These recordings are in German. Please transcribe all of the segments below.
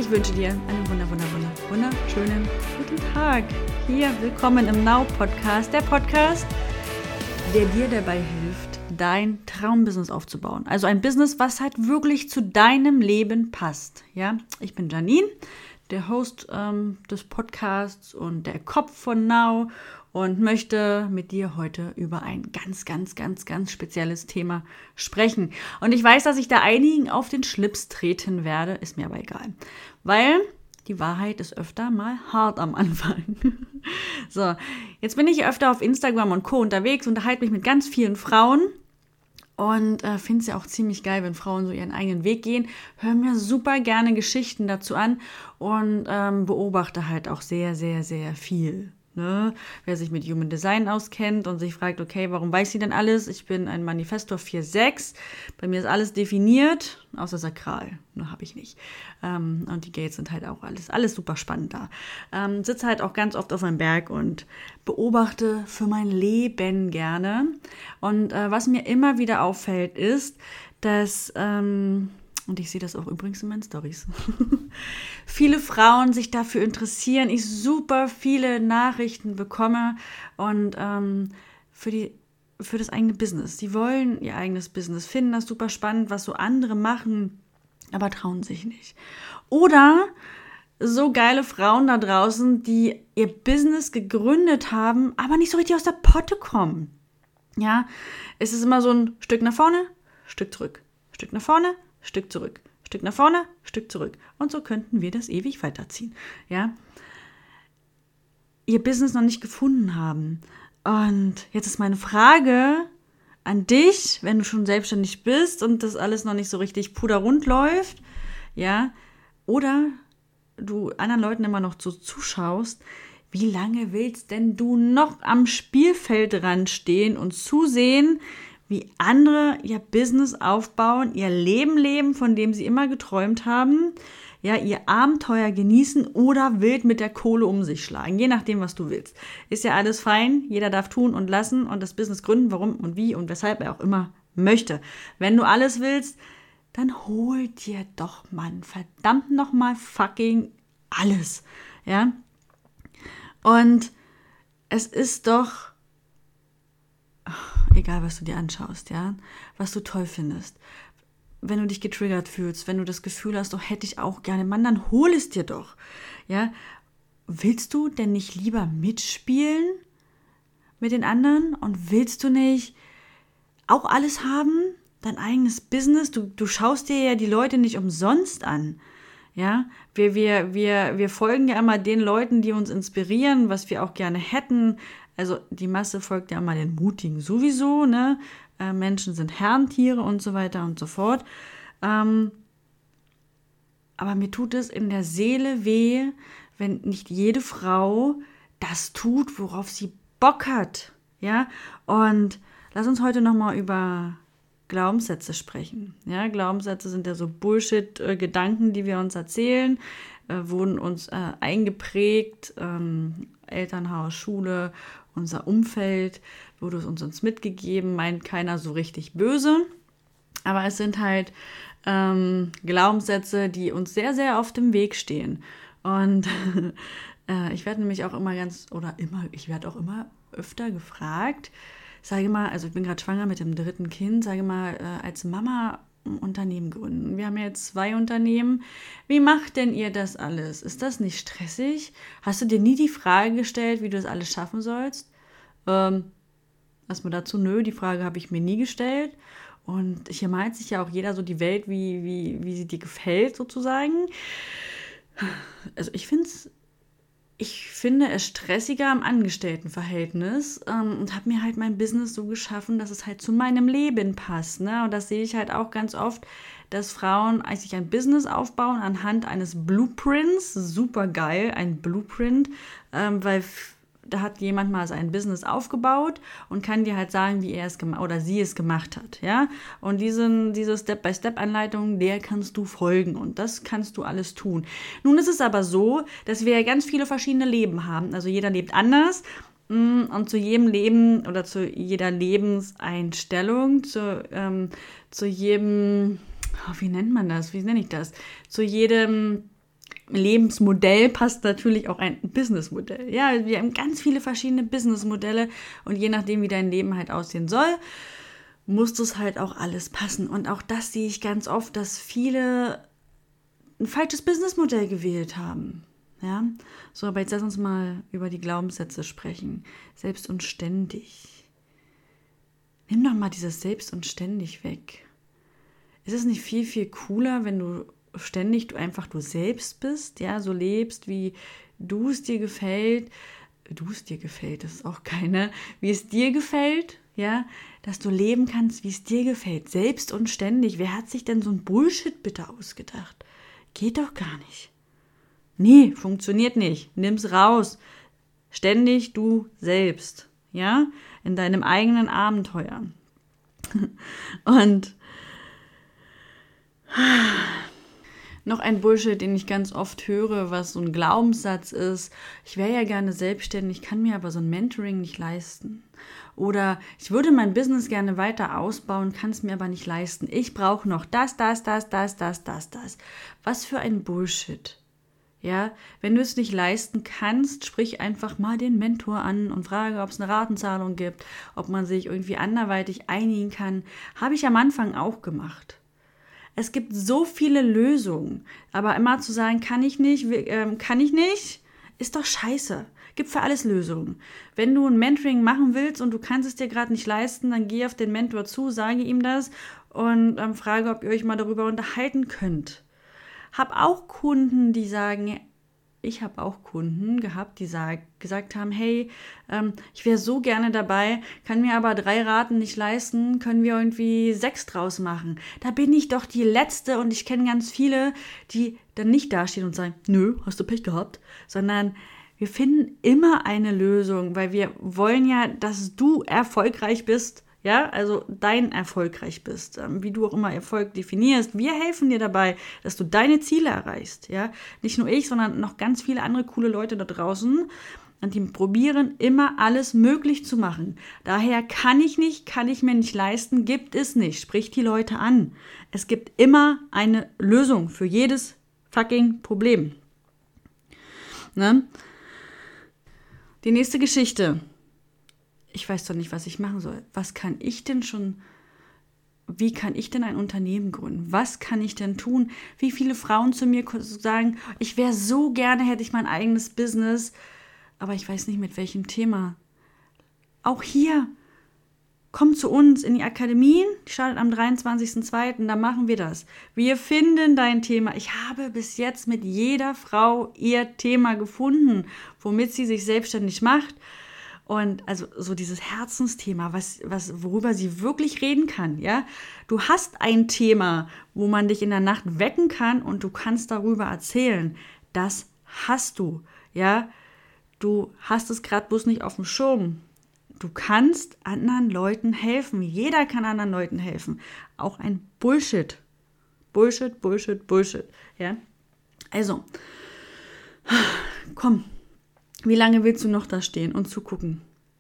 ich wünsche dir einen wunderschönen guten Tag. Hier, willkommen im Now-Podcast, der Podcast, der dir dabei hilft, dein Traumbusiness aufzubauen. Also ein Business, was halt wirklich zu deinem Leben passt. Ja, ich bin Janine, der Host des Podcasts und der Kopf von Now und möchte mit dir heute über ein ganz spezielles Thema sprechen. Und ich weiß, dass ich da einigen auf den Schlips treten werde, ist mir aber egal. Weil die Wahrheit ist öfter mal hart am Anfang. So, jetzt bin ich öfter auf Instagram und Co. unterwegs, unterhalte mich mit ganz vielen Frauen und finde es ja auch ziemlich geil, wenn Frauen so ihren eigenen Weg gehen. Höre mir super gerne Geschichten dazu an und beobachte halt auch sehr viel. Ne? Wer sich mit Human Design auskennt und sich fragt, okay, warum weiß sie denn alles? Ich bin ein Manifestor 4/6. Bei mir ist alles definiert, außer Sakral. Ne, habe ich nicht. Und die Gates sind halt auch alles super spannend da. Sitze halt auch ganz oft auf einem Berg und beobachte für mein Leben gerne. Und was mir immer wieder auffällt, ist, dass und ich sehe das auch übrigens in meinen Storys, viele Frauen sich dafür interessieren, ich super viele Nachrichten bekomme und für das eigene Business. Die wollen ihr eigenes Business, finden das super spannend, was so andere machen, aber trauen sich nicht. Oder so geile Frauen da draußen, die ihr Business gegründet haben, aber nicht so richtig aus der Potte kommen. Ja, es ist immer so ein Stück nach vorne, Stück zurück, Stück nach vorne, Stück zurück, Stück nach vorne, Stück zurück. Und so könnten wir das ewig weiterziehen. Ja? Ihr Business noch nicht gefunden haben. Und jetzt ist meine Frage an dich, wenn du schon selbstständig bist und das alles noch nicht so richtig puderrund läuft, ja, oder du anderen Leuten immer noch so zuschaust, wie lange willst denn du noch am Spielfeldrand stehen und zusehen, wie andere ihr Business aufbauen, ihr Leben leben, von dem sie immer geträumt haben, ja, ihr Abenteuer genießen oder wild mit der Kohle um sich schlagen, je nachdem, was du willst. Ist ja alles fein, jeder darf tun und lassen und das Business gründen, warum und wie und weshalb er auch immer möchte. Wenn du alles willst, dann hol dir doch, Mann, verdammt nochmal fucking alles, ja. Und es ist doch egal, was du dir anschaust, ja, was du toll findest. Wenn du dich getriggert fühlst, wenn du das Gefühl hast, doch hätte ich auch gerne, Mann, dann hol es dir doch, ja. Willst du denn nicht lieber mitspielen mit den anderen und willst du nicht auch alles haben, dein eigenes Business? Du schaust dir ja die Leute nicht umsonst an, ja. Wir folgen ja immer den Leuten, die uns inspirieren, was wir auch gerne hätten. Also die Masse folgt ja immer den Mutigen sowieso, ne? Menschen sind Herrentiere und so weiter und so fort. Aber mir tut es in der Seele weh, wenn nicht jede Frau das tut, worauf sie Bock hat. Ja? Und lass uns heute nochmal über Glaubenssätze sprechen. Ja? Glaubenssätze sind ja so Bullshit-Gedanken, die wir uns erzählen, wurden uns eingeprägt, Elternhaus, Schule, unser Umfeld, wurde es uns mitgegeben, meint keiner so richtig böse. Aber es sind halt Glaubenssätze, die uns sehr auf dem Weg stehen. Und ich werde nämlich auch immer öfter gefragt, sage mal, also ich bin gerade schwanger mit dem 3. Kind, sage mal, als Mama ein Unternehmen gründen. Wir haben ja jetzt 2 Unternehmen. Wie macht denn ihr das alles? Ist das nicht stressig? Hast du dir nie die Frage gestellt, wie du das alles schaffen sollst? Erstmal dazu, die Frage habe ich mir nie gestellt. Und hier malt sich ja auch jeder so die Welt, wie sie dir gefällt, sozusagen. Also ich finde es stressiger im Angestelltenverhältnis und habe mir halt mein Business so geschaffen, dass es halt zu meinem Leben passt. Ne? Und das sehe ich halt auch ganz oft, dass Frauen sich ein Business aufbauen anhand eines Blueprints. Super geil, ein Blueprint, weil da hat jemand mal sein Business aufgebaut und kann dir halt sagen, wie er es gemacht oder sie es gemacht hat, ja. Und diese Step-by-Step-Anleitung, der kannst du folgen und das kannst du alles tun. Nun ist es aber so, dass wir ja ganz viele verschiedene Leben haben. Also jeder lebt anders und zu jedem Leben oder zu jeder Lebenseinstellung, zu jedem, wie nennt man das? Wie nenne ich das? Zu jedem Lebensmodell passt natürlich auch ein Businessmodell. Ja, wir haben ganz viele verschiedene Businessmodelle und je nachdem, wie dein Leben halt aussehen soll, muss das halt auch alles passen. Und auch das sehe ich ganz oft, dass viele ein falsches Businessmodell gewählt haben. Ja, so, aber jetzt lass uns mal über die Glaubenssätze sprechen. Selbst und ständig. Nimm doch mal dieses selbst und ständig weg. Ist es nicht viel, viel cooler, wenn du ständig du selbst bist, ja, so lebst, wie du es dir gefällt, das ist auch keine, wie es dir gefällt, ja, dass du leben kannst, wie es dir gefällt, selbst und ständig. Wer hat sich denn so ein Bullshit bitte ausgedacht? Geht doch gar nicht. Nee, funktioniert nicht. Nimm's raus. Ständig du selbst, ja, in deinem eigenen Abenteuer. Und noch ein Bullshit, den ich ganz oft höre, was so ein Glaubenssatz ist. Ich wäre ja gerne selbstständig, kann mir aber so ein Mentoring nicht leisten. Oder ich würde mein Business gerne weiter ausbauen, kann es mir aber nicht leisten. Ich brauche noch das. Was für ein Bullshit. Ja, wenn du es nicht leisten kannst, sprich einfach mal den Mentor an und frage, ob es eine Ratenzahlung gibt, ob man sich irgendwie anderweitig einigen kann. Habe ich am Anfang auch gemacht. Es gibt so viele Lösungen, aber immer zu sagen, kann ich nicht, ist doch scheiße. Gibt für alles Lösungen. Wenn du ein Mentoring machen willst und du kannst es dir gerade nicht leisten, dann geh auf den Mentor zu, sage ihm das und frage, ob ihr euch mal darüber unterhalten könnt. Ich habe auch Kunden gehabt, die gesagt haben, hey, ich wäre so gerne dabei, kann mir aber 3 Raten nicht leisten, können wir irgendwie 6 draus machen. Da bin ich doch die Letzte und ich kenne ganz viele, die dann nicht dastehen und sagen, nö, hast du Pech gehabt, sondern wir finden immer eine Lösung, weil wir wollen ja, dass du erfolgreich bist. Ja, also dein erfolgreich bist, wie du auch immer Erfolg definierst. Wir helfen dir dabei, dass du deine Ziele erreichst. Ja, nicht nur ich, sondern noch ganz viele andere coole Leute da draußen. Und die probieren immer alles möglich zu machen. Daher kann ich mir nicht leisten, gibt es nicht. Sprich die Leute an. Es gibt immer eine Lösung für jedes fucking Problem. Ne? Die nächste Geschichte. Ich weiß doch nicht, was ich machen soll. Wie kann ich denn ein Unternehmen gründen? Was kann ich denn tun? Wie viele Frauen zu mir sagen, ich wäre so gerne, hätte ich mein eigenes Business, aber ich weiß nicht, mit welchem Thema. Auch hier, komm zu uns in die Akademien, die startet am 23.02., da machen wir das. Wir finden dein Thema. Ich habe bis jetzt mit jeder Frau ihr Thema gefunden, womit sie sich selbstständig macht. Und also so dieses Herzensthema, worüber sie wirklich reden kann, ja. Du hast ein Thema, wo man dich in der Nacht wecken kann und du kannst darüber erzählen. Das hast du, ja. Du hast es gerade bloß nicht auf dem Schirm. Du kannst anderen Leuten helfen. Jeder kann anderen Leuten helfen. Auch ein Bullshit. Bullshit, ja. Also, komm. Wie lange willst du noch da stehen und zugucken?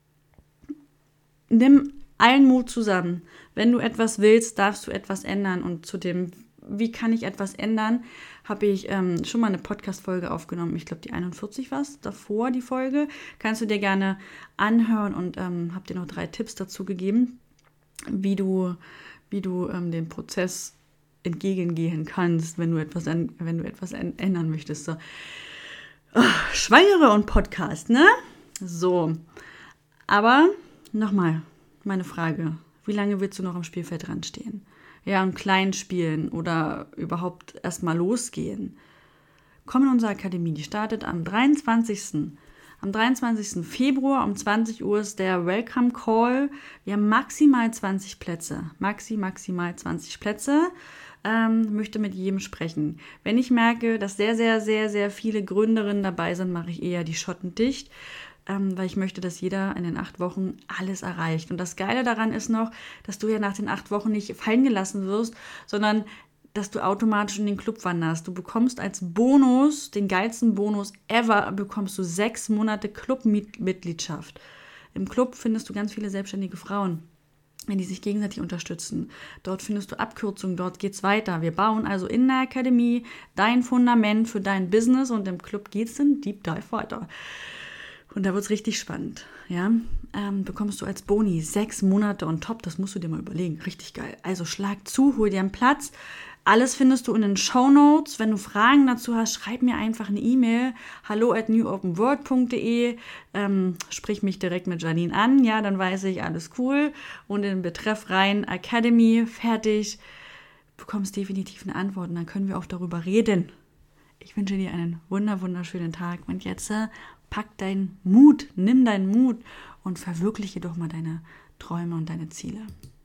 Nimm allen Mut zusammen. Wenn du etwas willst, darfst du etwas ändern. Und zu dem, wie kann ich etwas ändern, habe ich schon mal eine Podcast-Folge aufgenommen. Ich glaube, die 41 war es, davor die Folge. Kannst du dir gerne anhören und habe dir noch 3 Tipps dazu gegeben, wie du dem Prozess entgegengehen kannst, wenn du etwas ändern möchtest. So. Schwangere und Podcast, ne? So. Aber nochmal meine Frage. Wie lange willst du noch am Spielfeld dran stehen? Ja, und klein spielen oder überhaupt erstmal losgehen? Komm in unsere Akademie. Die startet am 23. Februar um 20 Uhr ist der Welcome Call. Wir haben maximal 20 Plätze. Maximal 20 Plätze. Möchte mit jedem sprechen. Wenn ich merke, dass sehr, sehr, sehr, sehr viele Gründerinnen dabei sind, mache ich eher die Schotten dicht, weil ich möchte, dass jeder in den 8 Wochen alles erreicht. Und das Geile daran ist noch, dass du ja nach den 8 Wochen nicht fallen gelassen wirst, sondern dass du automatisch in den Club wanderst. Du bekommst als Bonus, den geilsten Bonus ever, bekommst du 6 Monate Clubmitgliedschaft. Im Club findest du ganz viele selbstständige Frauen. die sich gegenseitig unterstützen. Dort findest du Abkürzungen, dort geht's weiter. Wir bauen also in der Akademie dein Fundament für dein Business und im Club geht's in Deep Dive weiter. Und da wird's richtig spannend. Ja? Bekommst du als Boni 6 Monate on top, das musst du dir mal überlegen. Richtig geil. Also schlag zu, hol dir einen Platz. Alles findest du in den Shownotes. Wenn du Fragen dazu hast, schreib mir einfach eine E-Mail. hallo@newopenworld.de. Sprich mich direkt mit Janine an. Ja, dann weiß ich, alles cool. Und in den Betreff rein, Academy, fertig. Du bekommst definitiv eine Antwort und dann können wir auch darüber reden. Ich wünsche dir einen wunderschönen Tag. Und jetzt pack deinen Mut, nimm deinen Mut und verwirkliche doch mal deine Träume und deine Ziele.